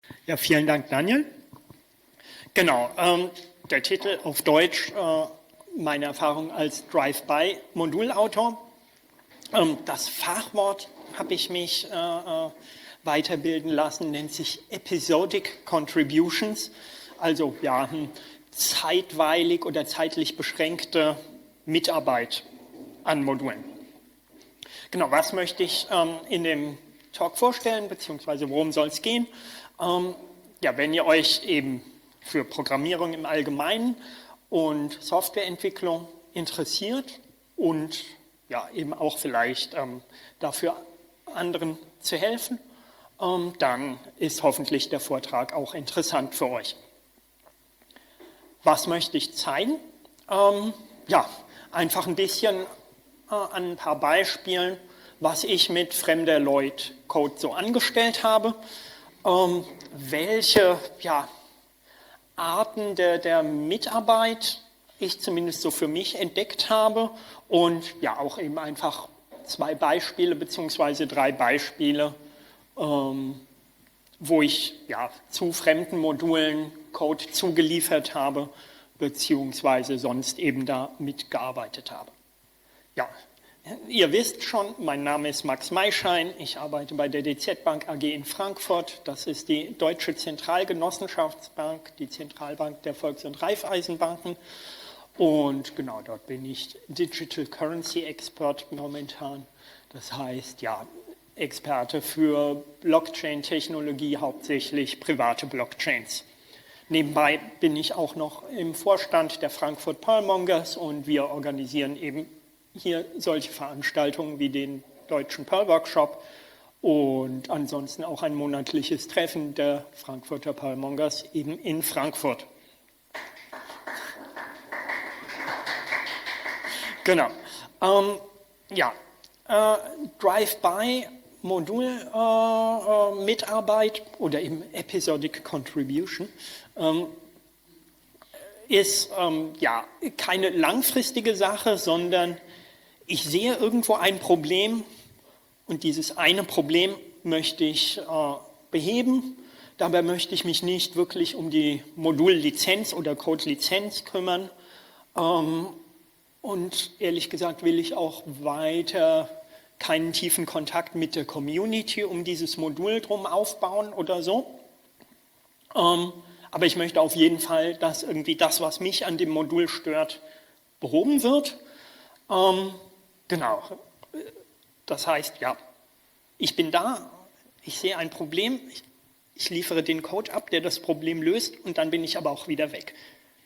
Ja, vielen Dank, Daniel. Genau, der Titel auf Deutsch, meine Erfahrung als Drive-by-Modulautor. Das Fachwort habe ich mich weiterbilden lassen, nennt sich Episodic Contributions, also ja, zeitweilig oder zeitlich beschränkte Mitarbeit an Modulen. Genau, was möchte ich in dem Talk vorstellen, beziehungsweise worum soll es gehen? Ja, wenn ihr euch eben für Programmierung im Allgemeinen und Softwareentwicklung interessiert und ja, eben auch vielleicht dafür anderen zu helfen, dann ist hoffentlich der Vortrag auch interessant für euch. Was möchte ich zeigen? Ja, einfach ein bisschen an ein paar Beispielen, was ich mit Fremder-Lloyd-Code so angestellt habe, welche Arten der Mitarbeit ich zumindest so für mich entdeckt habe und ja auch eben einfach 2 Beispiele bzw. 3 Beispiele, wo ich ja zu fremden Modulen Code zugeliefert habe beziehungsweise sonst eben da mitgearbeitet habe. Ja, ihr wisst schon, mein Name ist Max Maischein, ich arbeite bei der DZ Bank AG in Frankfurt, das ist die Deutsche Zentralgenossenschaftsbank, die Zentralbank der Volks- und Raiffeisenbanken und genau dort bin ich Digital Currency Expert momentan, das heißt ja Experte für Blockchain-Technologie, hauptsächlich private Blockchains. Nebenbei bin ich auch noch im Vorstand der Frankfurt Perlmongers und wir organisieren eben hier solche Veranstaltungen wie den Deutschen Perl Workshop und ansonsten auch ein monatliches Treffen der Frankfurter Perlmongers eben in Frankfurt. Genau. Drive-by-Modul-Mitarbeit oder eben Episodic Contribution ist keine langfristige Sache, sondern ich sehe irgendwo ein Problem und dieses eine Problem möchte ich beheben. Dabei möchte ich mich nicht wirklich um die Modullizenz oder Code-Lizenz kümmern. Und ehrlich gesagt will ich auch weiter keinen tiefen Kontakt mit der Community um dieses Modul drum aufbauen oder so. Aber ich möchte auf jeden Fall, dass irgendwie das, was mich an dem Modul stört, behoben wird. Genau, das heißt, ja, ich bin da, ich sehe ein Problem, ich liefere den Code ab, der das Problem löst und dann bin ich aber auch wieder weg.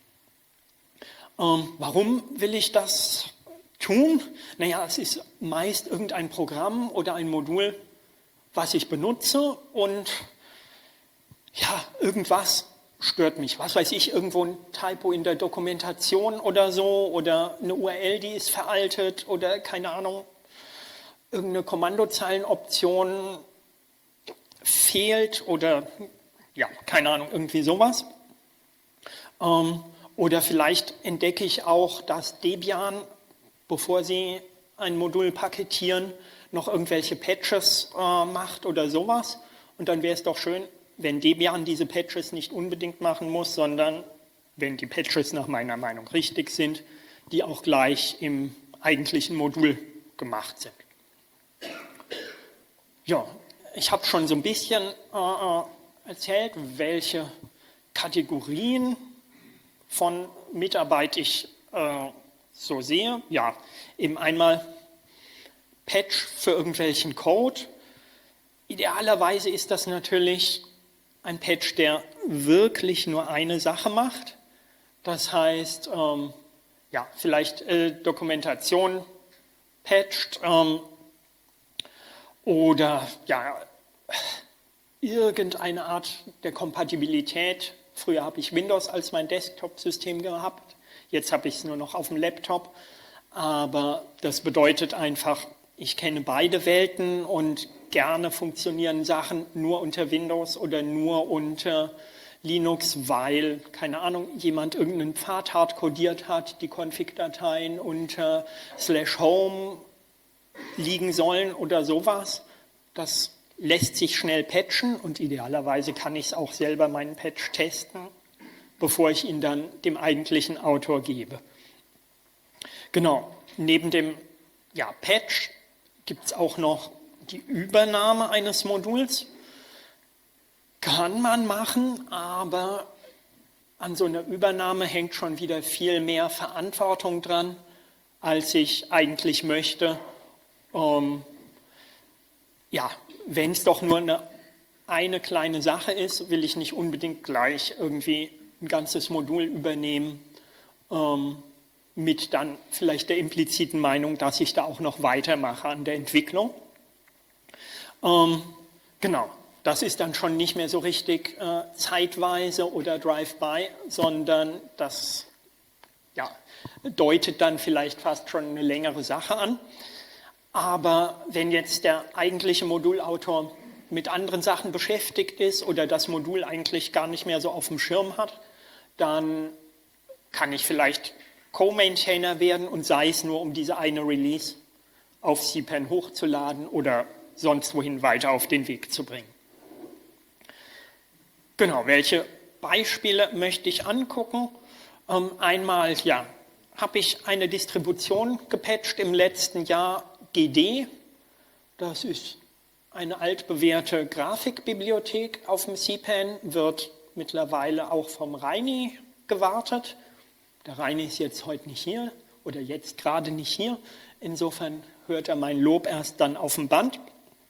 Warum will ich das tun? Naja, es ist meist irgendein Programm oder ein Modul, was ich benutze und ja, irgendwas stört mich. Was weiß ich, irgendwo ein Typo in der Dokumentation oder so oder eine URL, die ist veraltet oder keine Ahnung, irgendeine Kommandozeilenoption fehlt oder ja, keine Ahnung, irgendwie sowas. Oder vielleicht entdecke ich auch, dass Debian, bevor sie ein Modul paketieren, noch irgendwelche Patches macht oder sowas. Und dann wäre es doch schön, wenn Debian diese Patches nicht unbedingt machen muss, sondern wenn die Patches nach meiner Meinung richtig sind, die auch gleich im eigentlichen Modul gemacht sind. Ja, ich habe schon so ein bisschen erzählt, welche Kategorien von Mitarbeit ich so sehe. Ja, eben einmal Patch für irgendwelchen Code. Idealerweise ist das natürlich ein Patch, der wirklich nur eine Sache macht. Das heißt, ja, vielleicht Dokumentation patcht oder ja, irgendeine Art der Kompatibilität. Früher habe ich Windows als mein Desktop-System gehabt, jetzt habe ich es nur noch auf dem Laptop. Aber das bedeutet einfach, ich kenne beide Welten und gerne funktionieren Sachen nur unter Windows oder nur unter Linux, weil, keine Ahnung, jemand irgendeinen Pfad hardcodiert hat, die Config-Dateien unter /home liegen sollen oder sowas. Das lässt sich schnell patchen und idealerweise kann ich es auch selber meinen Patch testen, bevor ich ihn dann dem eigentlichen Autor gebe. Genau, neben dem Patch gibt es auch noch die Übernahme eines Moduls. Kann man machen, aber an so einer Übernahme hängt schon wieder viel mehr Verantwortung dran, als ich eigentlich möchte. Wenn es doch nur eine kleine Sache ist, will ich nicht unbedingt gleich irgendwie ein ganzes Modul übernehmen, mit dann vielleicht der impliziten Meinung, dass ich da auch noch weitermache an der Entwicklung. Genau, das ist dann schon nicht mehr so richtig zeitweise oder Drive-by, sondern das deutet dann vielleicht fast schon eine längere Sache an. Aber wenn jetzt der eigentliche Modulautor mit anderen Sachen beschäftigt ist oder das Modul eigentlich gar nicht mehr so auf dem Schirm hat, dann kann ich vielleicht Co-Maintainer werden und sei es nur, um diese eine Release auf CPAN hochzuladen oder sonst wohin weiter auf den Weg zu bringen. Genau, welche Beispiele möchte ich angucken? Einmal, habe ich eine Distribution gepatcht im letzten Jahr, GD. Das ist eine altbewährte Grafikbibliothek auf dem CPAN, wird mittlerweile auch vom Reini gewartet. Der Reini ist jetzt heute nicht hier oder jetzt gerade nicht hier. Insofern hört er mein Lob erst dann auf dem Band.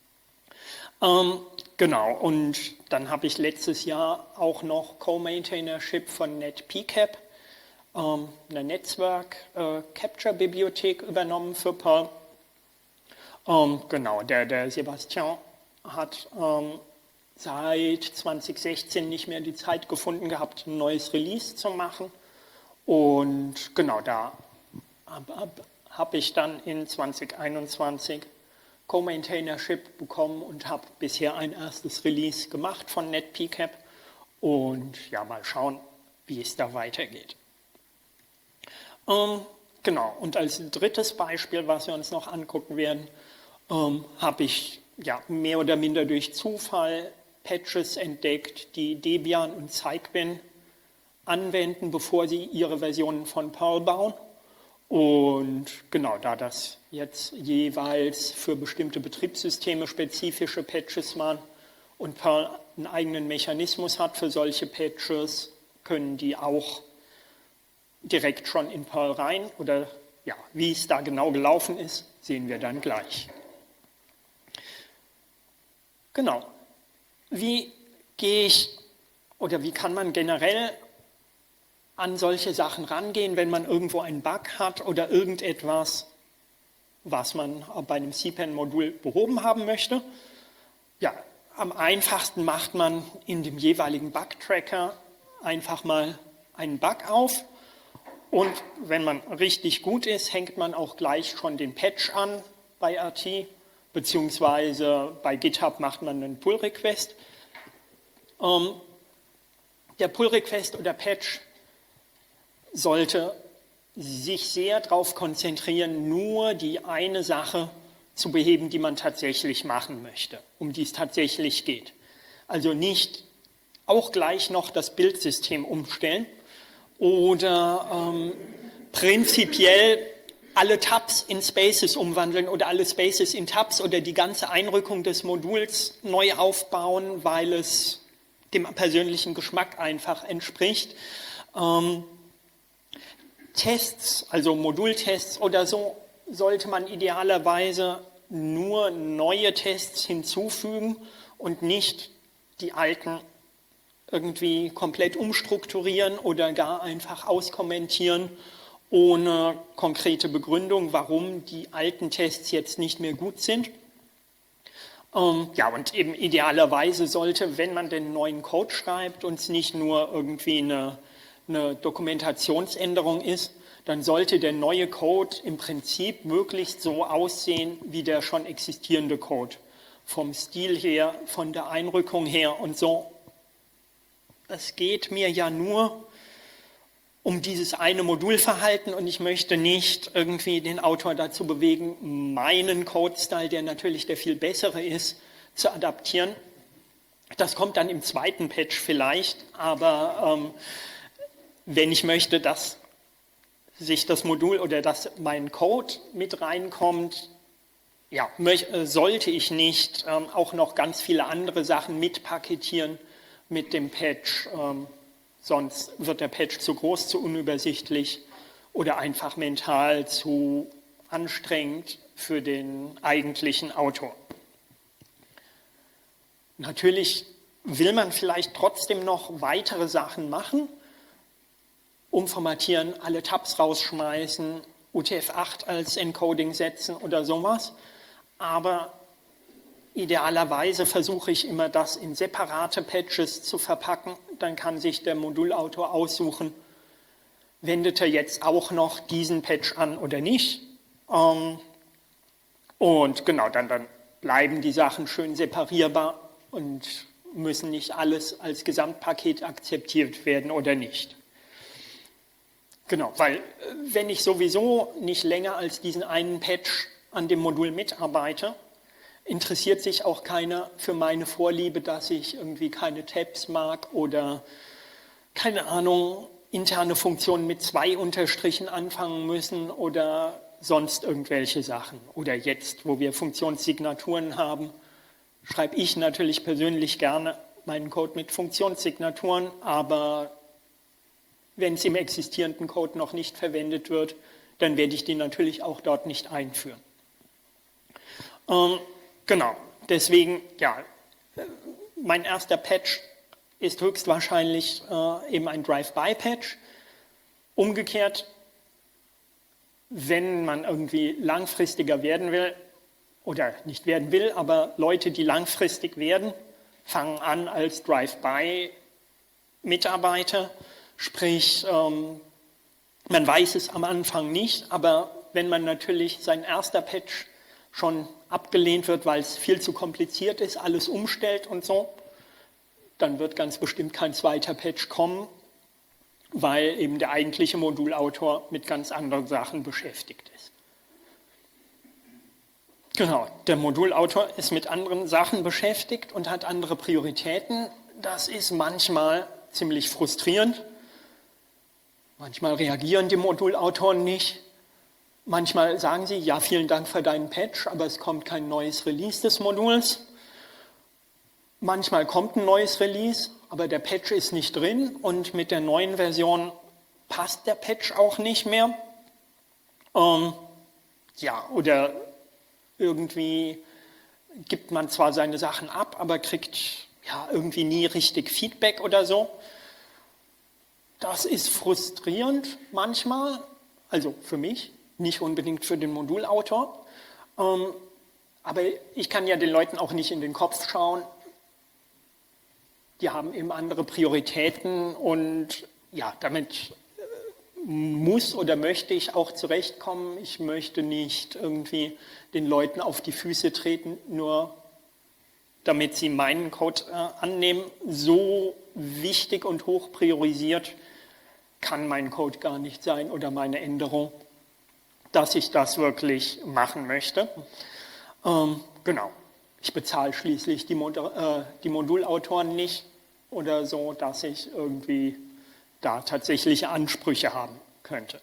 Genau, und dann habe ich letztes Jahr auch noch Co-Maintainership von NetPCAP, eine Netzwerk-Capture-Bibliothek übernommen für Perl. Genau, der Sebastian hat seit 2016 nicht mehr die Zeit gefunden gehabt, ein neues Release zu machen. Und genau, da habe ich dann in 2021 Co-Maintainership bekommen und habe bisher ein erstes Release gemacht von NetPCAP. Und mal schauen, wie es da weitergeht. Genau, und als drittes Beispiel, was wir uns noch angucken werden, habe ich mehr oder minder durch Zufall Patches entdeckt, die Debian und Cygwin anwenden, bevor sie ihre Versionen von Perl bauen. Und genau, da das jetzt jeweils für bestimmte Betriebssysteme spezifische Patches waren und Perl einen eigenen Mechanismus hat für solche Patches, können die auch direkt schon in Perl rein oder wie es da genau gelaufen ist, sehen wir dann gleich. Genau. Wie gehe ich oder wie kann man generell an solche Sachen rangehen, wenn man irgendwo einen Bug hat oder irgendetwas, was man bei einem CPAN-Modul behoben haben möchte? Am einfachsten macht man in dem jeweiligen Bug-Tracker einfach mal einen Bug auf. Und wenn man richtig gut ist, hängt man auch gleich schon den Patch an bei RT, beziehungsweise bei GitHub macht man einen Pull-Request. Der Pull-Request oder Patch sollte sich sehr darauf konzentrieren, nur die eine Sache zu beheben, die man tatsächlich machen möchte, um die es tatsächlich geht. Also nicht auch gleich noch das Bildsystem umstellen, oder prinzipiell alle Tabs in Spaces umwandeln oder alle Spaces in Tabs oder die ganze Einrückung des Moduls neu aufbauen, weil es dem persönlichen Geschmack einfach entspricht. Tests, also Modultests oder so, sollte man idealerweise nur neue Tests hinzufügen und nicht die alten irgendwie komplett umstrukturieren oder gar einfach auskommentieren ohne konkrete Begründung, warum die alten Tests jetzt nicht mehr gut sind. Und eben idealerweise sollte, wenn man den neuen Code schreibt und es nicht nur irgendwie eine Dokumentationsänderung ist, dann sollte der neue Code im Prinzip möglichst so aussehen wie der schon existierende Code. Vom Stil her, von der Einrückung her und so. Es geht mir ja nur um dieses eine Modulverhalten und ich möchte nicht irgendwie den Autor dazu bewegen, meinen Code-Style, der natürlich der viel bessere ist, zu adaptieren. Das kommt dann im zweiten Patch vielleicht, aber wenn ich möchte, dass sich das Modul oder dass mein Code mit reinkommt, ja, sollte ich nicht auch noch ganz viele andere Sachen mitpaketieren mit dem Patch, sonst wird der Patch zu groß, zu unübersichtlich oder einfach mental zu anstrengend für den eigentlichen Autor. Natürlich will man vielleicht trotzdem noch weitere Sachen machen, umformatieren, alle Tabs rausschmeißen, UTF-8 als Encoding setzen oder sowas. Aber idealerweise versuche ich immer, das in separate Patches zu verpacken. Dann kann sich der Modulautor aussuchen, wendet er jetzt auch noch diesen Patch an oder nicht. Und genau, dann bleiben die Sachen schön separierbar und müssen nicht alles als Gesamtpaket akzeptiert werden oder nicht. Genau, weil wenn ich sowieso nicht länger als diesen einen Patch an dem Modul mitarbeite, interessiert sich auch keiner für meine Vorliebe, dass ich irgendwie keine Tabs mag oder, keine Ahnung, interne Funktionen mit 2 Unterstrichen anfangen müssen oder sonst irgendwelche Sachen. Oder jetzt, wo wir Funktionssignaturen haben, schreibe ich natürlich persönlich gerne meinen Code mit Funktionssignaturen, aber wenn es im existierenden Code noch nicht verwendet wird, dann werde ich die natürlich auch dort nicht einführen. Genau, deswegen, ja, mein erster Patch ist höchstwahrscheinlich eben ein Drive-by-Patch. Umgekehrt, wenn man irgendwie langfristiger werden will, oder nicht werden will, aber Leute, die langfristig werden, fangen an als Drive-by-Mitarbeiter, sprich, man weiß es am Anfang nicht, aber wenn man natürlich sein erster Patch schon abgelehnt wird, weil es viel zu kompliziert ist, alles umstellt und so, dann wird ganz bestimmt kein zweiter Patch kommen, weil eben der eigentliche Modulautor mit ganz anderen Sachen beschäftigt ist. Genau, der Modulautor ist mit anderen Sachen beschäftigt und hat andere Prioritäten. Das ist manchmal ziemlich frustrierend. Manchmal reagieren die Modulautoren nicht. Manchmal sagen sie, ja, vielen Dank für deinen Patch, aber es kommt kein neues Release des Moduls. Manchmal kommt ein neues Release, aber der Patch ist nicht drin und mit der neuen Version passt der Patch auch nicht mehr. Ja, oder irgendwie gibt man zwar seine Sachen ab, aber kriegt ja irgendwie nie richtig Feedback oder so. Das ist frustrierend manchmal, also für mich, nicht unbedingt für den Modulautor. Aber ich kann ja den Leuten auch nicht in den Kopf schauen. Die haben eben andere Prioritäten und ja, damit muss oder möchte ich auch zurechtkommen. Ich möchte nicht irgendwie den Leuten auf die Füße treten, nur damit sie meinen Code annehmen. So wichtig und hoch priorisiert kann mein Code gar nicht sein oder meine Änderung, dass ich das wirklich machen möchte. Genau. Ich bezahle schließlich die Modulautoren nicht oder so, dass ich irgendwie da tatsächliche Ansprüche haben könnte.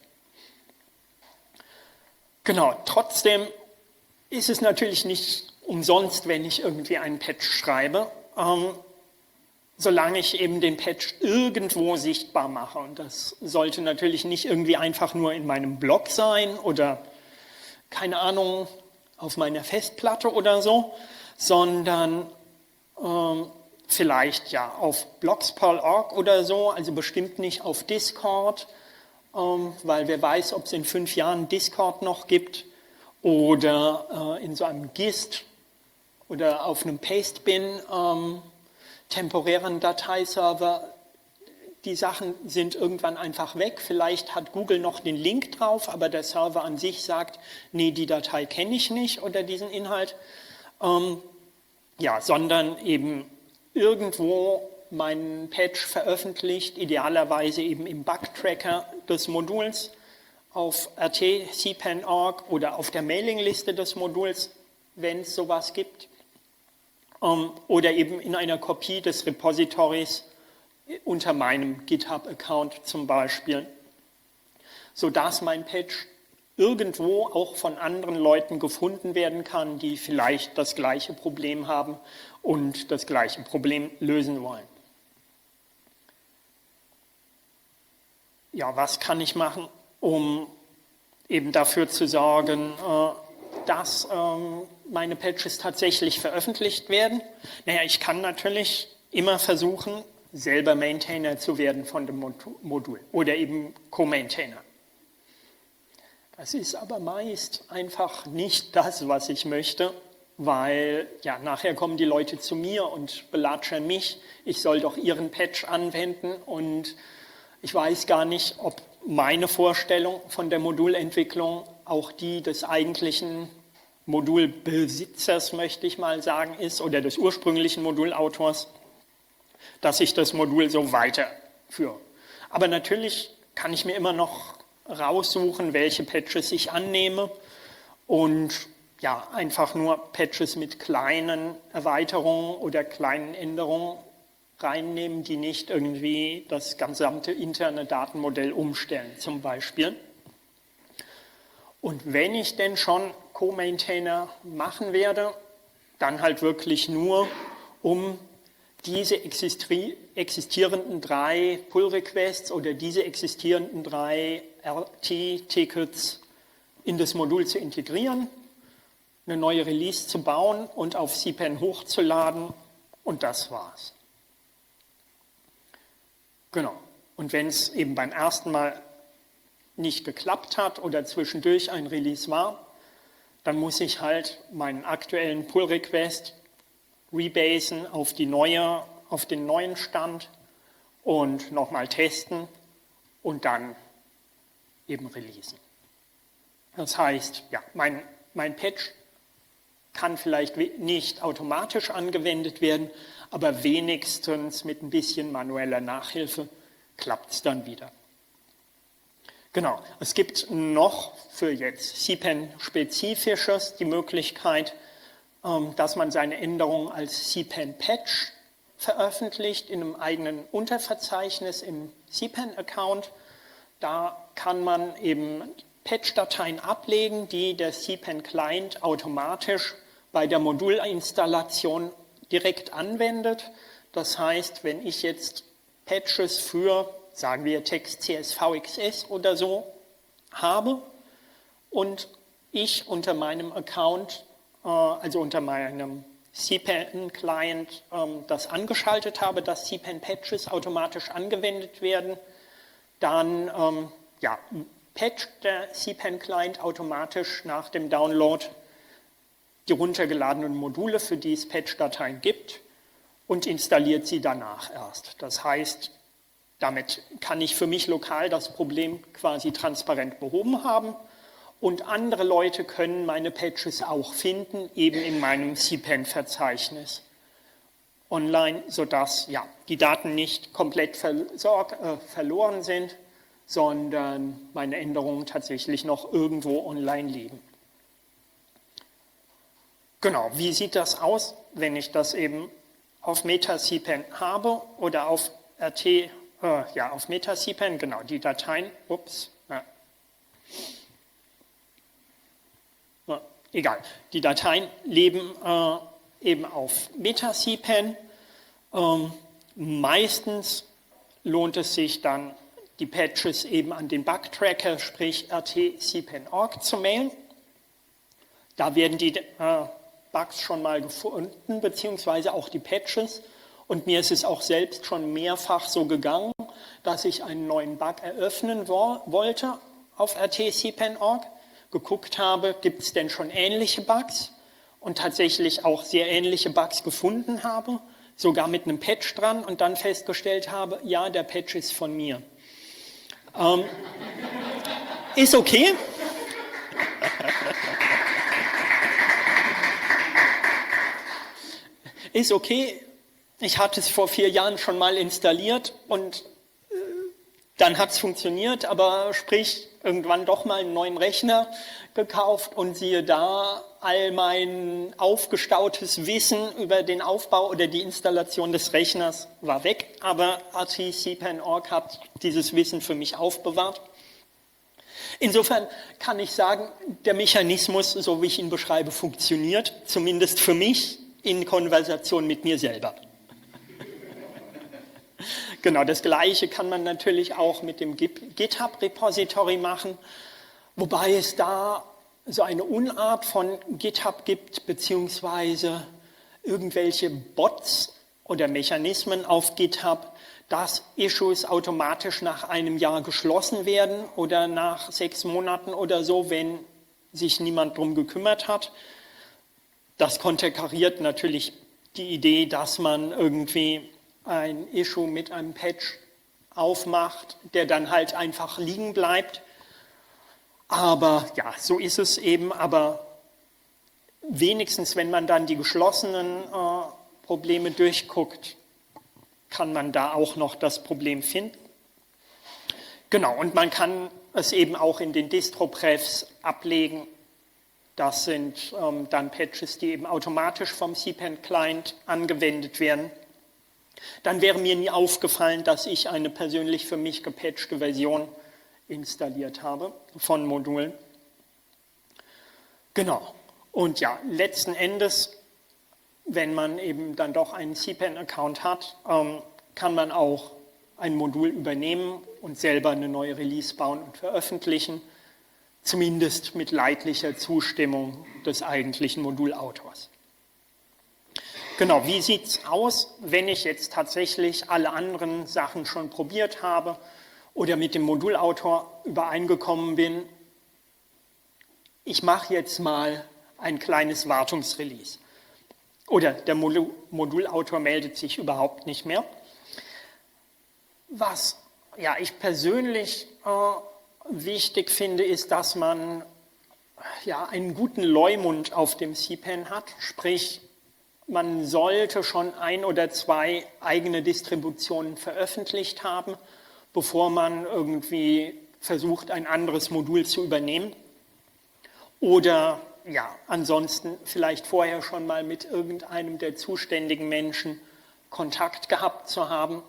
Genau, trotzdem ist es natürlich nicht umsonst, wenn ich irgendwie einen Patch schreibe, solange ich eben den Patch irgendwo sichtbar mache. Und das sollte natürlich nicht irgendwie einfach nur in meinem Blog sein oder, keine Ahnung, auf meiner Festplatte oder so, sondern vielleicht ja auf blogsperl.org oder so, also bestimmt nicht auf Discord, weil wer weiß, ob es in 5 Jahren Discord noch gibt oder in so einem Gist oder auf einem Pastebin temporären Dateiserver. Die Sachen sind irgendwann einfach weg. Vielleicht hat Google noch den Link drauf, aber der Server an sich sagt, nee, die Datei kenne ich nicht oder diesen Inhalt. Ja, sondern eben irgendwo meinen Patch veröffentlicht, idealerweise eben im Bug-Tracker des Moduls auf RT-CPAN.org oder auf der Mailingliste des Moduls, wenn es sowas gibt. oder eben in einer Kopie des Repositories unter meinem GitHub-Account zum Beispiel, sodass mein Patch irgendwo auch von anderen Leuten gefunden werden kann, die vielleicht das gleiche Problem haben und das gleiche Problem lösen wollen. Ja, was kann ich machen, um eben dafür zu sorgen, dass meine Patches tatsächlich veröffentlicht werden? Naja, ich kann natürlich immer versuchen, selber Maintainer zu werden von dem Modul oder eben Co-Maintainer. Das ist aber meist einfach nicht das, was ich möchte, weil ja, nachher kommen die Leute zu mir und belatschern mich, ich soll doch ihren Patch anwenden und ich weiß gar nicht, ob meine Vorstellung von der Modulentwicklung auch die des eigentlichen Modulbesitzers, möchte ich mal sagen, ist oder des ursprünglichen Modulautors, dass ich das Modul so weiterführe. Aber natürlich kann ich mir immer noch raussuchen, welche Patches ich annehme und ja, einfach nur Patches mit kleinen Erweiterungen oder kleinen Änderungen reinnehmen, die nicht irgendwie das gesamte interne Datenmodell umstellen, zum Beispiel. Und wenn ich denn schon Co-Maintainer machen werde, dann halt wirklich nur, um diese existierenden 3 Pull-Requests oder diese existierenden 3 RT-Tickets in das Modul zu integrieren, eine neue Release zu bauen und auf CPAN hochzuladen und das war's. Genau. Und wenn es eben beim ersten Mal nicht geklappt hat oder zwischendurch ein Release war, dann muss ich halt meinen aktuellen Pull-Request rebasen auf den neuen Stand und nochmal testen und dann eben releasen. Das heißt, ja, mein Patch kann vielleicht nicht automatisch angewendet werden, aber wenigstens mit ein bisschen manueller Nachhilfe klappt es dann wieder. Genau, es gibt noch für jetzt CPAN-spezifisches die Möglichkeit, dass man seine Änderungen als CPAN-Patch veröffentlicht in einem eigenen Unterverzeichnis im CPAN-Account. Da kann man eben Patch-Dateien ablegen, die der CPAN-Client automatisch bei der Modulinstallation direkt anwendet. Das heißt, wenn ich jetzt Patches für, sagen wir, Text CSVXS oder so habe und ich unter meinem Account, also unter meinem CPAN-Client das angeschaltet habe, dass CPAN-Patches automatisch angewendet werden, dann patcht der CPAN-Client automatisch nach dem Download die runtergeladenen Module, für die es Patch-Dateien gibt, und installiert sie danach erst. Das heißt, damit kann ich für mich lokal das Problem quasi transparent behoben haben und andere Leute können meine Patches auch finden, eben in meinem CPAN-Verzeichnis online, sodass ja, die Daten nicht komplett verloren sind, sondern meine Änderungen tatsächlich noch irgendwo online liegen. Genau, wie sieht das aus, wenn ich das eben auf MetaCPAN habe oder auf auf MetaCPAN, genau, die Dateien, egal, die Dateien leben eben auf MetaCPAN. Meistens lohnt es sich dann, die Patches eben an den Bug-Tracker, sprich RT-CPAN.org zu mailen. Da werden die Bugs schon mal gefunden, beziehungsweise auch die Patches. Und mir ist es auch selbst schon mehrfach so gegangen, dass ich einen neuen Bug eröffnen wollte auf RT-CPAN.org, geguckt habe, gibt es denn schon ähnliche Bugs und tatsächlich auch sehr ähnliche Bugs gefunden habe, sogar mit einem Patch dran und dann festgestellt habe, ja, der Patch ist von mir. Ist okay. Ist okay. Ich hatte es vor 4 Jahren schon mal installiert und dann hat es funktioniert, aber sprich, irgendwann doch mal einen neuen Rechner gekauft und siehe da, all mein aufgestautes Wissen über den Aufbau oder die Installation des Rechners war weg, aber RT-CPAN.org hat dieses Wissen für mich aufbewahrt. Insofern kann ich sagen, der Mechanismus, so wie ich ihn beschreibe, funktioniert, zumindest für mich in Konversation mit mir selber. Genau, das Gleiche kann man natürlich auch mit dem GitHub-Repository machen, wobei es da so eine Unart von GitHub gibt, beziehungsweise irgendwelche Bots oder Mechanismen auf GitHub, dass Issues automatisch nach einem Jahr geschlossen werden oder nach 6 Monaten oder so, wenn sich niemand drum gekümmert hat. Das konterkariert natürlich die Idee, dass man irgendwie ein Issue mit einem Patch aufmacht, der dann halt einfach liegen bleibt. Aber ja, so ist es eben. Aber wenigstens, wenn man dann die geschlossenen Probleme durchguckt, kann man da auch noch das Problem finden. Genau, und man kann es eben auch in den Distro-Prefs ablegen. Das sind dann Patches, die eben automatisch vom CPAN-Client angewendet werden. Dann wäre mir nie aufgefallen, dass ich eine persönlich für mich gepatchte Version installiert habe von Modulen. Genau. Und ja, letzten Endes, wenn man eben dann doch einen CPAN-Account hat, kann man auch ein Modul übernehmen und selber eine neue Release bauen und veröffentlichen, zumindest mit leidlicher Zustimmung des eigentlichen Modulautors. Genau, wie sieht es aus, wenn ich jetzt tatsächlich alle anderen Sachen schon probiert habe oder mit dem Modulautor übereingekommen bin? Ich mache jetzt mal ein kleines Wartungsrelease. Oder der Modulautor meldet sich überhaupt nicht mehr. Was ja, ich persönlich wichtig finde, ist, dass man ja, einen guten Leumund auf dem CPAN hat, sprich, man sollte schon 1 oder 2 eigene Distributionen veröffentlicht haben, bevor man irgendwie versucht, ein anderes Modul zu übernehmen. Oder ja, ansonsten vielleicht vorher schon mal mit irgendeinem der zuständigen Menschen Kontakt gehabt zu haben.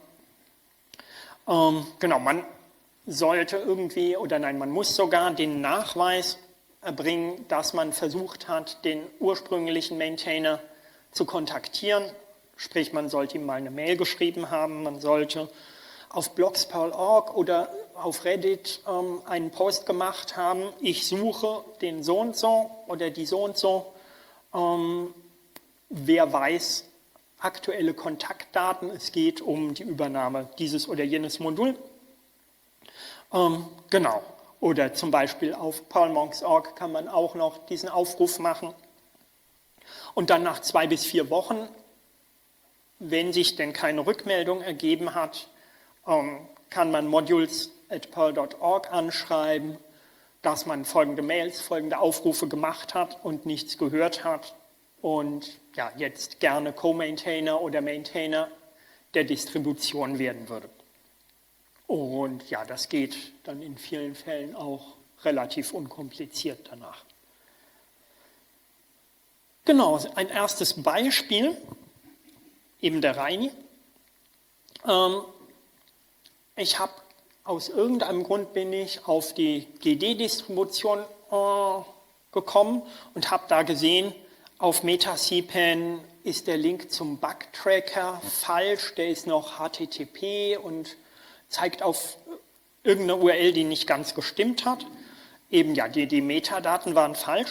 Genau, man sollte irgendwie, oder nein, man muss sogar den Nachweis erbringen, dass man versucht hat, den ursprünglichen Maintainer zu kontaktieren, sprich man sollte ihm mal eine Mail geschrieben haben, man sollte auf blogsperl.org oder auf Reddit einen Post gemacht haben, ich suche den so und so oder die so und so, wer weiß aktuelle Kontaktdaten, es geht um die Übernahme dieses oder jenes Modul. Genau, oder zum Beispiel auf perlmonks.org kann man auch noch diesen Aufruf machen. Und dann nach 2 bis 4 Wochen, wenn sich denn keine Rückmeldung ergeben hat, kann man modules@perl.org anschreiben, dass man folgende Mails, folgende Aufrufe gemacht hat und nichts gehört hat und ja, jetzt gerne Co-Maintainer oder Maintainer der Distribution werden würde. Und ja, das geht dann in vielen Fällen auch relativ unkompliziert danach. Genau, ein erstes Beispiel, eben der Reini. Ich habe aus irgendeinem Grund bin ich auf die GD-Distribution gekommen und habe da gesehen, auf MetaCPAN ist der Link zum Bug-Tracker falsch, der ist noch HTTP und zeigt auf irgendeine URL, die nicht ganz gestimmt hat. Eben ja, die Metadaten waren falsch.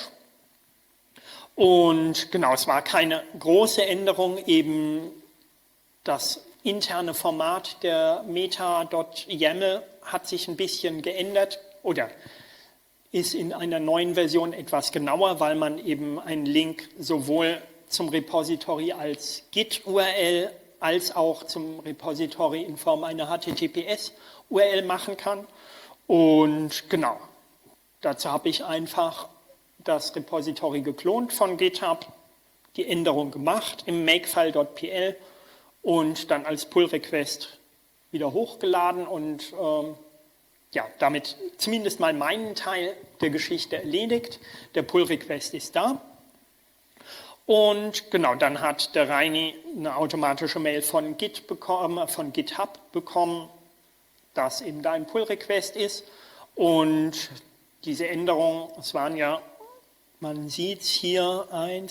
Und genau, es war keine große Änderung, eben das interne Format der meta.yaml hat sich ein bisschen geändert oder ist in einer neuen Version etwas genauer, weil man eben einen Link sowohl zum Repository als Git-URL als auch zum Repository in Form einer HTTPS-URL machen kann. Und genau, dazu habe ich einfach das Repository geklont von GitHub, die Änderung gemacht im makefile.pl und dann als Pull-Request wieder hochgeladen und ja, damit zumindest mal meinen Teil der Geschichte erledigt. Der Pull-Request ist da. Und genau, dann hat der Reini eine automatische Mail von GitHub bekommen, dass eben da ein Pull-Request ist. Und diese Änderungen, es waren ja, man sieht es hier,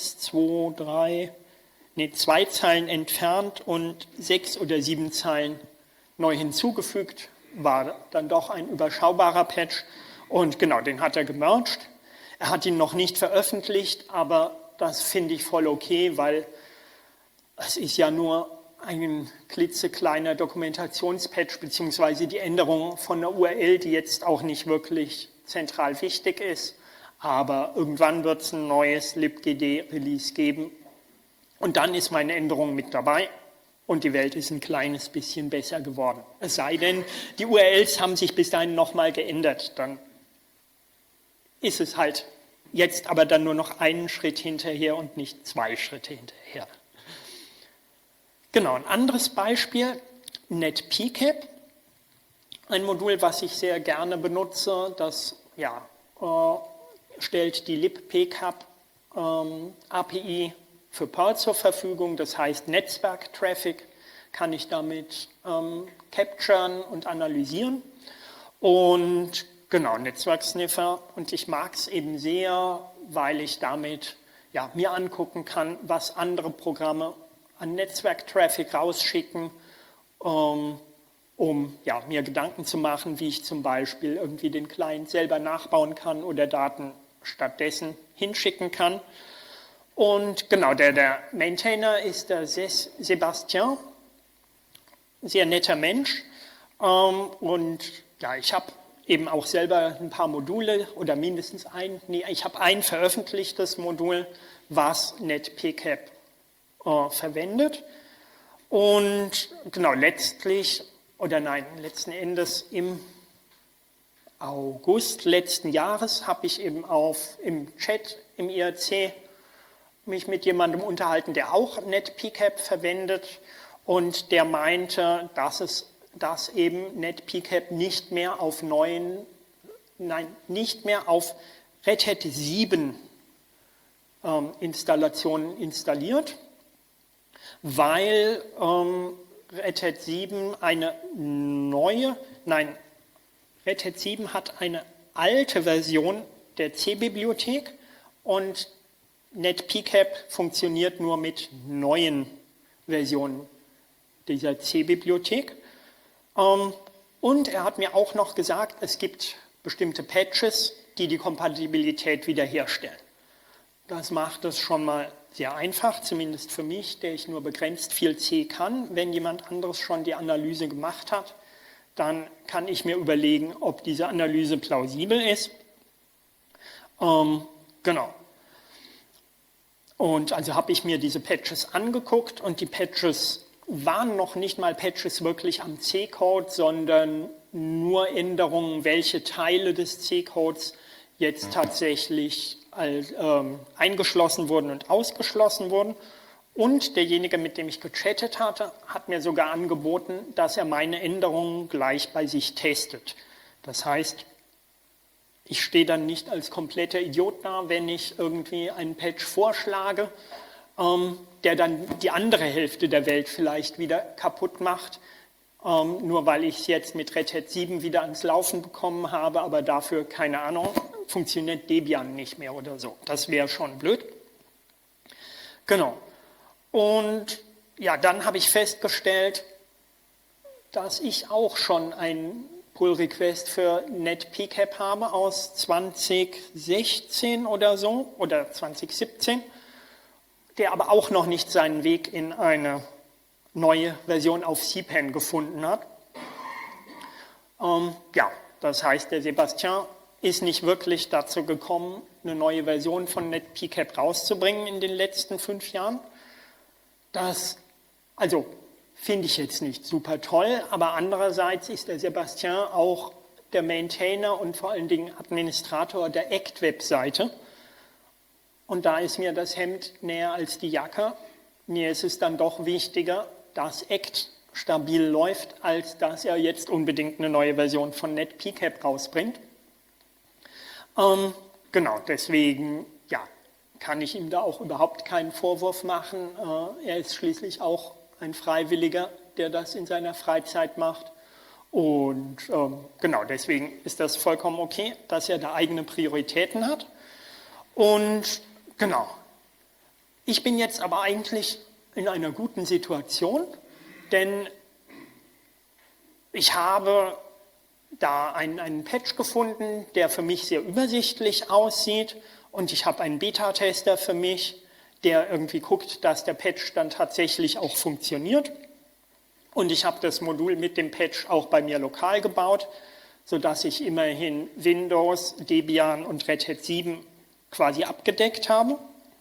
2 Zeilen entfernt und 6 oder 7 Zeilen neu hinzugefügt. War dann doch ein überschaubarer Patch. Und genau, den hat er gemerged. Er hat ihn noch nicht veröffentlicht, aber das finde ich voll okay, weil es ist ja nur ein klitzekleiner Dokumentationspatch beziehungsweise die Änderung von einer URL, die jetzt auch nicht wirklich zentral wichtig ist. Aber irgendwann wird es ein neues libgd-Release geben und dann ist meine Änderung mit dabei und die Welt ist ein kleines bisschen besser geworden. Es sei denn, die URLs haben sich bis dahin nochmal geändert, dann ist es halt jetzt aber dann nur noch einen Schritt hinterher und nicht 2 Schritte hinterher. Genau, ein anderes Beispiel, NetPCAP, ein Modul, was ich sehr gerne benutze, das stellt die libpcap API für Perl zur Verfügung, das heißt Netzwerktraffic kann ich damit capturen und analysieren und genau, Netzwerksniffer und ich mag es eben sehr, weil ich damit mir angucken kann, was andere Programme an Netzwerktraffic rausschicken, um mir Gedanken zu machen, wie ich zum Beispiel irgendwie den Client selber nachbauen kann oder Daten stattdessen hinschicken kann. Und genau, der Maintainer ist der Sebastian, sehr netter Mensch. Und ja, ich habe eben auch selber ein paar Module oder mindestens ich habe ein veröffentlichtes Modul, was NetPCAP verwendet. Und genau, letzten Endes im August letzten Jahres habe ich eben im Chat im IRC mich mit jemandem unterhalten, der auch NetPCAP verwendet und der meinte, dass eben NetPCAP nicht mehr auf Red Hat 7 Installationen installiert, weil Red Hat 7 Red Hat 7 hat eine alte Version der C-Bibliothek und NetPCAP funktioniert nur mit neuen Versionen dieser C-Bibliothek. Und er hat mir auch noch gesagt, es gibt bestimmte Patches, die die Kompatibilität wiederherstellen. Das macht es schon mal sehr einfach, zumindest für mich, der ich nur begrenzt viel C kann. Wenn jemand anderes schon die Analyse gemacht hat, dann kann ich mir überlegen, ob diese Analyse plausibel ist. Genau. Und also habe ich mir diese Patches angeguckt und die Patches waren noch nicht mal Patches wirklich am C-Code, sondern nur Änderungen, welche Teile des C-Codes jetzt tatsächlich eingeschlossen wurden und ausgeschlossen wurden. Und derjenige, mit dem ich gechattet hatte, hat mir sogar angeboten, dass er meine Änderungen gleich bei sich testet. Das heißt, ich stehe dann nicht als kompletter Idiot da, wenn ich irgendwie einen Patch vorschlage, der dann die andere Hälfte der Welt vielleicht wieder kaputt macht, nur weil ich es jetzt mit Red Hat 7 wieder ans Laufen bekommen habe, aber dafür, keine Ahnung, funktioniert Debian nicht mehr oder so. Das wäre schon blöd. Genau. Und ja, dann habe ich festgestellt, dass ich auch schon einen Pull-Request für NetPCAP habe aus 2016 oder so oder 2017, der aber auch noch nicht seinen Weg in eine neue Version auf CPAN gefunden hat. Das heißt, der Sebastian ist nicht wirklich dazu gekommen, eine neue Version von NetPCAP rauszubringen in den letzten 5 Jahren. Das, finde ich jetzt nicht super toll, aber andererseits ist der Sebastian auch der Maintainer und vor allen Dingen Administrator der ACT-Webseite. Und da ist mir das Hemd näher als die Jacke. Mir ist es dann doch wichtiger, dass ACT stabil läuft, als dass er jetzt unbedingt eine neue Version von NetPCAP rausbringt. Genau, deswegen ja, kann ich ihm da auch überhaupt keinen Vorwurf machen. Er ist schließlich auch ein Freiwilliger, der das in seiner Freizeit macht. Und genau, deswegen ist das vollkommen okay, dass er da eigene Prioritäten hat. Und genau, ich bin jetzt aber eigentlich in einer guten Situation, denn ich habe da einen Patch gefunden, der für mich sehr übersichtlich aussieht, und ich habe einen Beta-Tester für mich, der irgendwie guckt, dass der Patch dann tatsächlich auch funktioniert. Und ich habe das Modul mit dem Patch auch bei mir lokal gebaut, sodass ich immerhin Windows, Debian und Red Hat 7 quasi abgedeckt habe.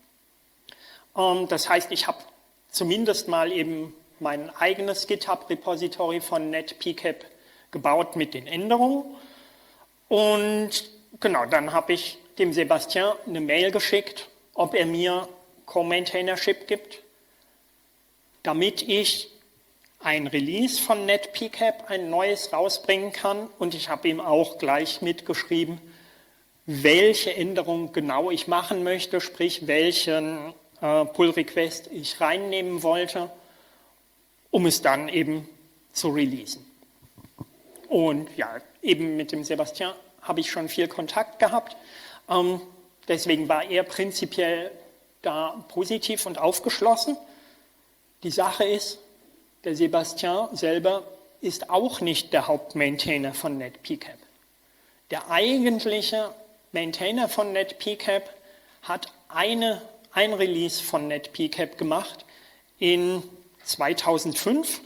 Das heißt, ich habe zumindest mal eben mein eigenes GitHub-Repository von NetPCAP gebaut mit den Änderungen. Und genau, dann habe ich dem Sebastian eine Mail geschickt, ob er mir Co-Maintainership gibt, damit ich ein Release von NetPCAP, ein neues, rausbringen kann. Und ich habe ihm auch gleich mitgeschrieben, welche Änderung genau ich machen möchte, sprich welchen Pull-Request ich reinnehmen wollte, um es dann eben zu releasen. Und ja, eben mit dem Sebastian habe ich schon viel Kontakt gehabt. Deswegen war er prinzipiell da positiv und aufgeschlossen. Die Sache ist, der Sebastian selber ist auch nicht der Hauptmaintainer von NetPCAP. Der eigentliche Maintainer von NetPCAP hat ein Release von NetPCAP gemacht in 2005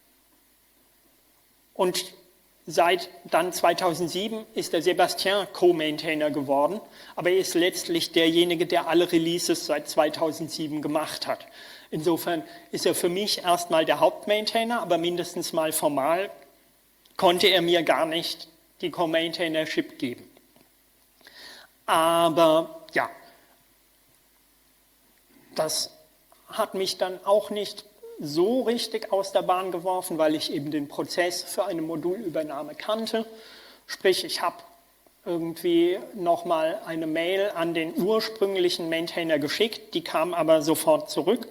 und seit dann 2007 ist der Sebastian Co-Maintainer geworden, aber er ist letztlich derjenige, der alle Releases seit 2007 gemacht hat. Insofern ist er für mich erstmal der Hauptmaintainer, aber mindestens mal formal konnte er mir gar nicht die Co-Maintainership geben. Aber ja, das hat mich dann auch nicht so richtig aus der Bahn geworfen, weil ich eben den Prozess für eine Modulübernahme kannte. Sprich, ich habe irgendwie nochmal eine Mail an den ursprünglichen Maintainer geschickt, die kam aber sofort zurück.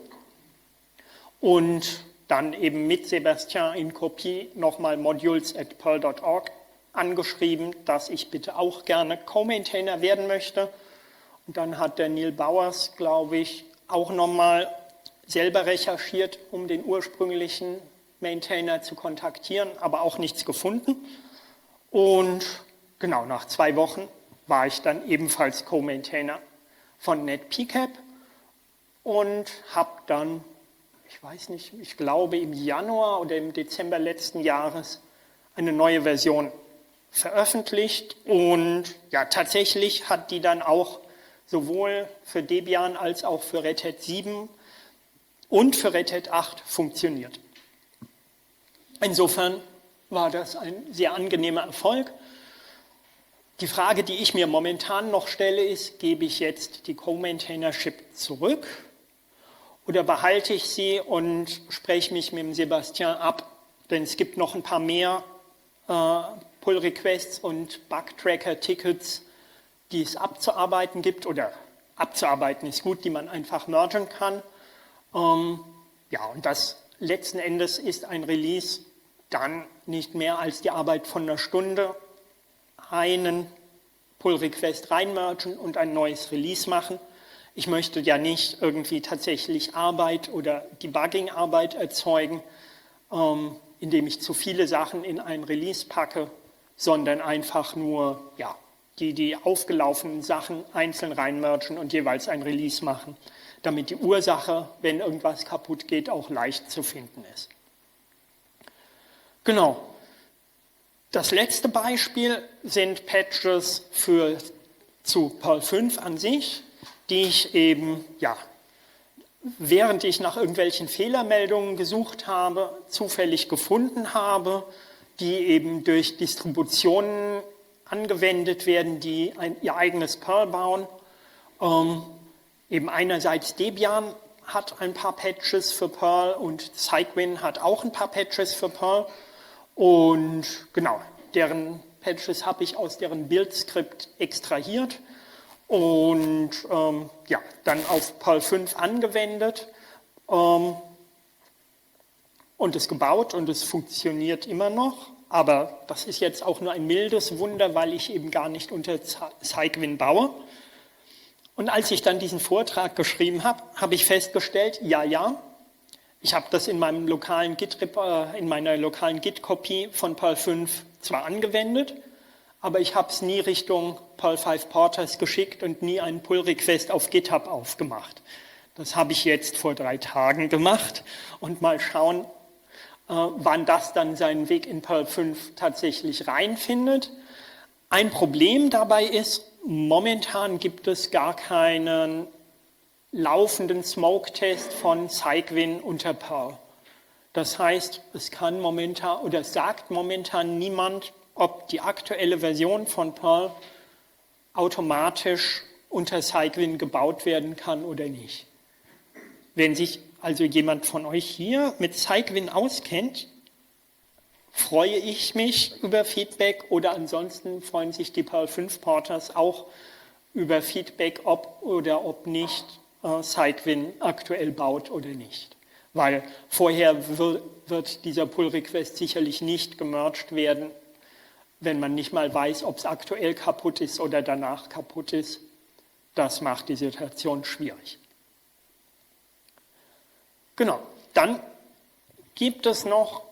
Und dann eben mit Sebastian in Kopie nochmal modules@perl.org angeschrieben, dass ich bitte auch gerne Co-Maintainer werden möchte. Und dann hat der Neil Bowers, glaube ich, auch nochmal selber recherchiert, um den ursprünglichen Maintainer zu kontaktieren, aber auch nichts gefunden. Und genau, nach 2 Wochen war ich dann ebenfalls Co-Maintainer von NetPCAP und habe dann, ich weiß nicht, ich glaube im Januar oder im Dezember letzten Jahres eine neue Version veröffentlicht. Und ja, tatsächlich hat die dann auch sowohl für Debian als auch für Red Hat 7 und für Red Hat 8 funktioniert. Insofern war das ein sehr angenehmer Erfolg. Die Frage, die ich mir momentan noch stelle, ist, gebe ich jetzt die Co-Maintainership zurück oder behalte ich sie und spreche mich mit dem Sebastian ab, denn es gibt noch ein paar mehr Pull-Requests und Bug-Tracker-Tickets, die es abzuarbeiten gibt, oder abzuarbeiten ist gut, die man einfach mergen kann. Ja, und das letzten Endes ist ein Release dann nicht mehr als die Arbeit von einer Stunde, einen Pull-Request reinmergen und ein neues Release machen. Ich möchte ja nicht irgendwie tatsächlich Arbeit oder Debugging-Arbeit erzeugen, indem ich zu viele Sachen in ein Release packe, sondern einfach nur ja, die aufgelaufenen Sachen einzeln reinmergen und jeweils ein Release machen, damit die Ursache, wenn irgendwas kaputt geht, auch leicht zu finden ist. Genau. Das letzte Beispiel sind Patches zu Perl 5 an sich, die ich eben, ja, während ich nach irgendwelchen Fehlermeldungen gesucht habe, zufällig gefunden habe, die eben durch Distributionen angewendet werden, die ihr eigenes Perl bauen. Eben einerseits Debian hat ein paar Patches für Perl und Cygwin hat auch ein paar Patches für Perl. Und genau, deren Patches habe ich aus deren Build-Skript extrahiert und ja, dann auf Perl 5 angewendet und es gebaut und es funktioniert immer noch. Aber das ist jetzt auch nur ein mildes Wunder, weil ich eben gar nicht unter Cygwin baue. Und als ich dann diesen Vortrag geschrieben habe, habe ich festgestellt, ja, ich habe das in meinem lokalen in meiner lokalen Git-Kopie von Perl 5 zwar angewendet, aber ich habe es nie Richtung Perl 5 Porters geschickt und nie einen Pull-Request auf GitHub aufgemacht. Das habe ich jetzt vor 3 Tagen gemacht und mal schauen, wann das dann seinen Weg in Perl 5 tatsächlich reinfindet. Ein Problem dabei ist, momentan gibt es gar keinen laufenden Smoke-Test von Cygwin unter Perl. Das heißt, es kann momentan oder sagt momentan niemand, ob die aktuelle Version von Perl automatisch unter Cygwin gebaut werden kann oder nicht. Wenn sich also jemand von euch hier mit Cygwin auskennt, freue ich mich über Feedback oder ansonsten freuen sich die Perl 5 Porters auch über Feedback, ob oder ob nicht Cygwin aktuell baut oder nicht. Weil vorher wird dieser Pull-Request sicherlich nicht gemerged werden, wenn man nicht mal weiß, ob es aktuell kaputt ist oder danach kaputt ist. Das macht die Situation schwierig. Genau, dann gibt es noch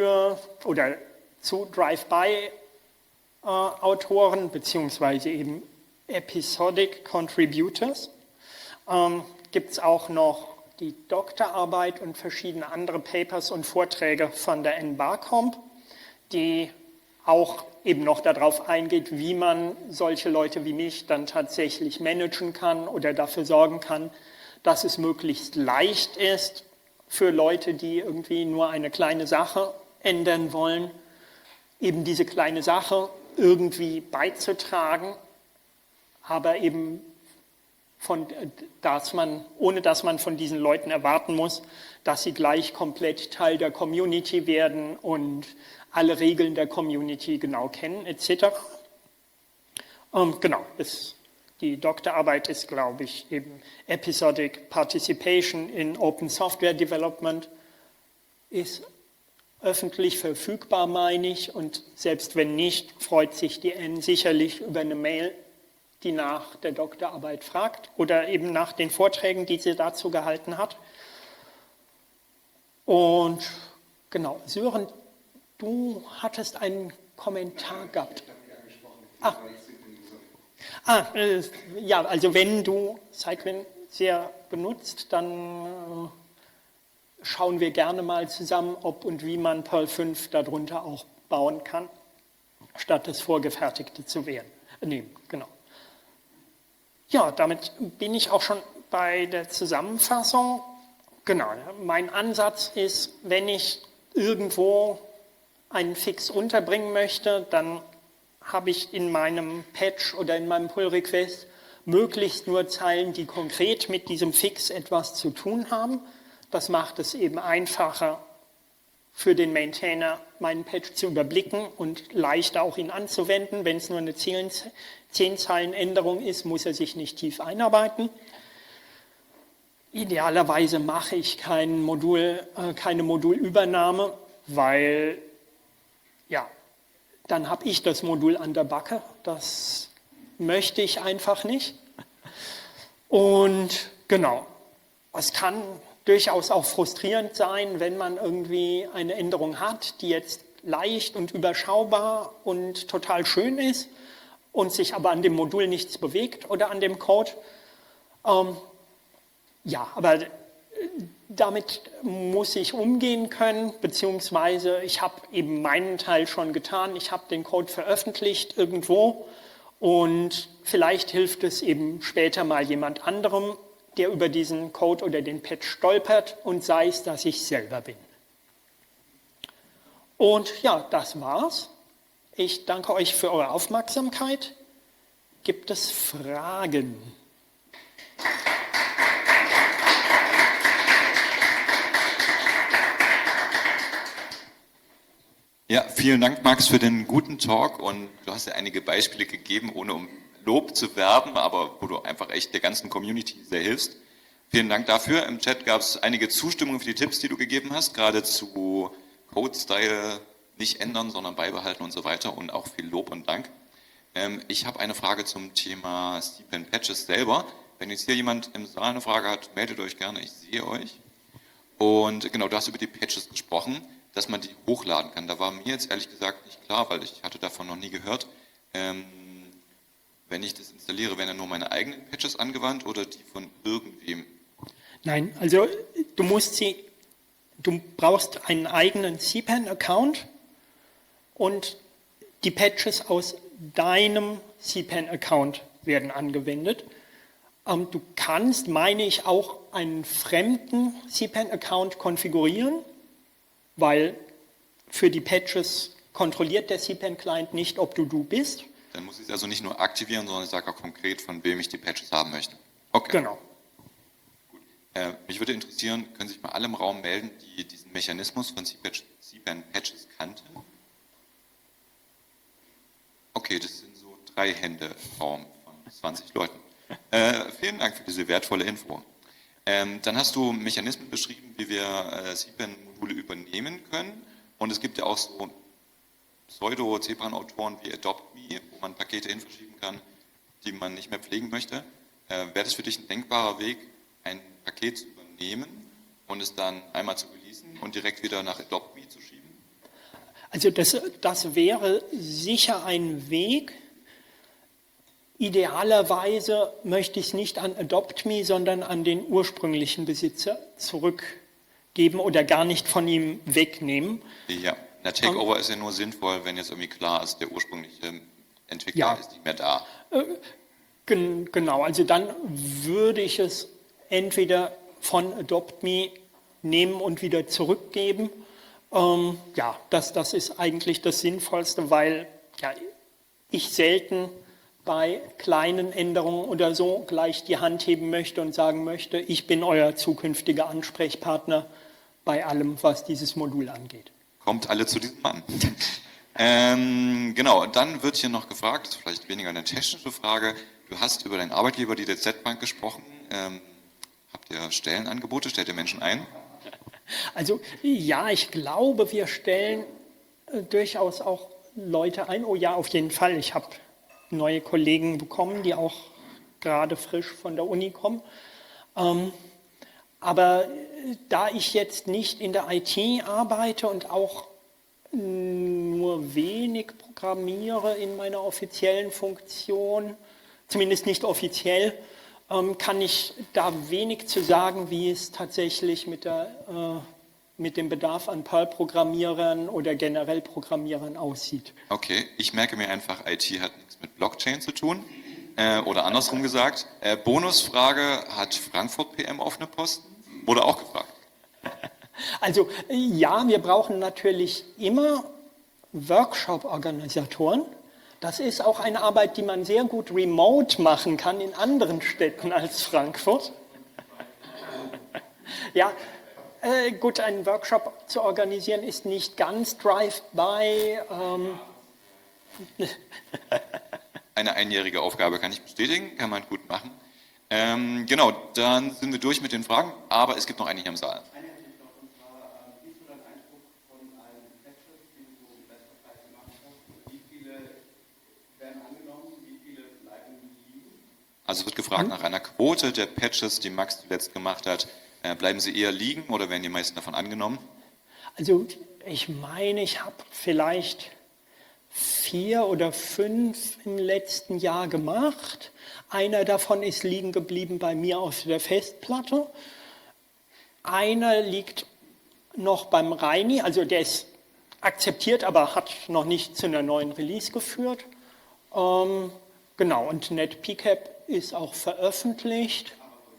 zu Drive-by-Autoren beziehungsweise eben Episodic Contributors gibt es auch noch die Doktorarbeit und verschiedene andere Papers und Vorträge von der NBARComp, die auch eben noch darauf eingeht, wie man solche Leute wie mich dann tatsächlich managen kann oder dafür sorgen kann, dass es möglichst leicht ist, für Leute, die irgendwie nur eine kleine Sache ändern wollen, eben diese kleine Sache irgendwie beizutragen, aber eben ohne dass man von diesen Leuten erwarten muss, dass sie gleich komplett Teil der Community werden und alle Regeln der Community genau kennen, etc. Genau, die Doktorarbeit ist, glaube ich, eben Episodic Participation in Open Software Development, ist öffentlich verfügbar, meine ich, und selbst wenn nicht, freut sich die N sicherlich über eine Mail, die nach der Doktorarbeit fragt oder eben nach den Vorträgen, die sie dazu gehalten hat. Und genau, Sören, du hattest einen Kommentar gehabt. Ja, also wenn du Cygwin sehr benutzt, dann schauen wir gerne mal zusammen, ob und wie man Perl 5 darunter auch bauen kann, statt das Vorgefertigte zu nehmen. Genau. Ja, damit bin ich auch schon bei der Zusammenfassung. Genau, mein Ansatz ist, wenn ich irgendwo einen Fix unterbringen möchte, dann habe ich in meinem Patch oder in meinem Pull-Request möglichst nur Zeilen, die konkret mit diesem Fix etwas zu tun haben. Das macht es eben einfacher für den Maintainer, meinen Patch zu überblicken und leichter auch ihn anzuwenden. Wenn es nur eine 10 Zeilen Änderung ist, muss er sich nicht tief einarbeiten. Idealerweise mache ich keine Modulübernahme, weil ja, dann habe ich das Modul an der Backe. Das möchte ich einfach nicht. Und genau, es kann durchaus auch frustrierend sein, wenn man irgendwie eine Änderung hat, die jetzt leicht und überschaubar und total schön ist und sich aber an dem Modul nichts bewegt oder an dem Code. Ja, aber damit muss ich umgehen können, beziehungsweise ich habe eben meinen Teil schon getan. Ich habe den Code veröffentlicht irgendwo und vielleicht hilft es eben später mal jemand anderem, der über diesen Code oder den Patch stolpert und sei es, dass ich selber bin. Und ja, das war's. Ich danke euch für eure Aufmerksamkeit. Gibt es Fragen? Ja, vielen Dank, Max, für den guten Talk und du hast ja einige Beispiele gegeben, ohne um Lob zu werben, aber wo du einfach echt der ganzen Community sehr hilfst. Vielen Dank dafür. Im Chat gab es einige Zustimmungen für die Tipps, die du gegeben hast, gerade zu Code-Style nicht ändern, sondern beibehalten und so weiter und auch viel Lob und Dank. Ich habe eine Frage zum Thema CPAN-Patches selber. Wenn jetzt hier jemand im Saal eine Frage hat, meldet euch gerne, ich sehe euch. Und genau, du hast über die Patches gesprochen, dass man die hochladen kann. Da war mir jetzt ehrlich gesagt nicht klar, weil ich hatte davon noch nie gehört. Wenn ich das installiere, werden dann nur meine eigenen Patches angewandt oder die von irgendwem? Nein, also du brauchst einen eigenen CPAN-Account und die Patches aus deinem CPAN-Account werden angewendet. Du kannst, meine ich, auch einen fremden CPAN-Account konfigurieren, weil für die Patches kontrolliert der CPAN-Client nicht, ob du bist. Dann muss ich es also nicht nur aktivieren, sondern ich sage auch konkret, von wem ich die Patches haben möchte. Okay. Genau. Gut. Mich würde interessieren, können sich mal alle im Raum melden, die diesen Mechanismus von CPAN-Patches kannten? Okay, das sind so 3 Hände im Raum von 20 Leuten. Vielen Dank für diese wertvolle Info. Dann hast du Mechanismen beschrieben, wie wir CPAN-Module übernehmen können. Und es gibt ja auch so Pseudo-CPAN-Autoren wie AdoptMe, wo man Pakete hin verschieben kann, die man nicht mehr pflegen möchte. Wäre das für dich ein denkbarer Weg, ein Paket zu übernehmen und es dann einmal zu releasen und direkt wieder nach AdoptMe zu schieben? Also das wäre sicher ein Weg. Idealerweise möchte ich es nicht an AdoptMe, sondern an den ursprünglichen Besitzer zurückgeben oder gar nicht von ihm wegnehmen. Ja, der Takeover ist ja nur sinnvoll, wenn jetzt irgendwie klar ist, der ursprüngliche Entwickler ist nicht mehr da. Genau, also dann würde ich es entweder von AdoptMe nehmen und wieder zurückgeben. Das ist eigentlich das Sinnvollste, weil ich selten bei kleinen Änderungen oder so gleich die Hand heben möchte und sagen möchte, ich bin euer zukünftiger Ansprechpartner bei allem, was dieses Modul angeht. Kommt alle zu diesem Mann. Genau, dann wird hier noch gefragt, das ist vielleicht weniger eine technische Frage, du hast über deinen Arbeitgeber, die DZ Bank, gesprochen. Habt ihr Stellenangebote, stellt ihr Menschen ein? Also ja, ich glaube, wir stellen durchaus auch Leute ein. Oh ja, auf jeden Fall. Ich habe neue Kollegen bekommen, die auch gerade frisch von der Uni kommen. Aber da ich jetzt nicht in der IT arbeite und auch nur wenig programmiere in meiner offiziellen Funktion, zumindest nicht offiziell, kann ich da wenig zu sagen, wie es tatsächlich mit dem Bedarf an Perl-Programmierern oder generell Programmierern aussieht. Okay, ich merke mir einfach, IT hat nichts mit Blockchain zu tun. Oder andersrum gesagt, Bonusfrage, hat Frankfurt PM offene Posten? Wurde auch gefragt. Also ja, wir brauchen natürlich immer Workshop-Organisatoren. Das ist auch eine Arbeit, die man sehr gut remote machen kann in anderen Städten als Frankfurt. Ja, gut, einen Workshop zu organisieren ist nicht ganz Drive-by. Eine einjährige Aufgabe kann ich bestätigen, kann man gut machen. Genau, dann sind wir durch mit den Fragen, aber es gibt noch eine hier im Saal. Also wird gefragt nach einer Quote der Patches, die Max zuletzt gemacht hat. Bleiben sie eher liegen oder werden die meisten davon angenommen? Also ich meine, ich habe vielleicht 4 oder 5 im letzten Jahr gemacht. Einer davon ist liegen geblieben bei mir auf der Festplatte. Einer liegt noch beim Reini, also der ist akzeptiert, aber hat noch nicht zu einer neuen Release geführt. Genau, und NetPCAP ist auch veröffentlicht.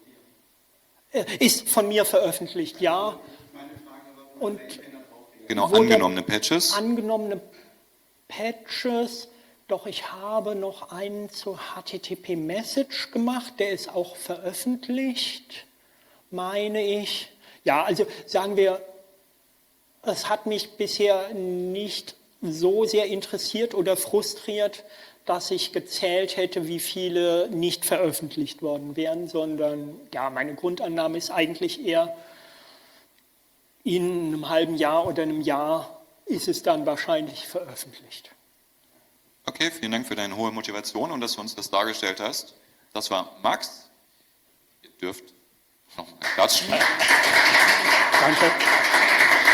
Ist von mir veröffentlicht, ja. Und genau, angenommene Patches. Angenommene Patches, doch ich habe noch einen zu HTTP Message gemacht, der ist auch veröffentlicht, meine ich. Ja, also sagen wir, es hat mich bisher nicht so sehr interessiert oder frustriert, dass ich gezählt hätte, wie viele nicht veröffentlicht worden wären, sondern ja, meine Grundannahme ist eigentlich eher, in einem halben Jahr oder einem Jahr ist es dann wahrscheinlich veröffentlicht. Okay, vielen Dank für deine hohe Motivation und dass du uns das dargestellt hast. Das war Max. Ihr dürft nochmal klatschen. Danke.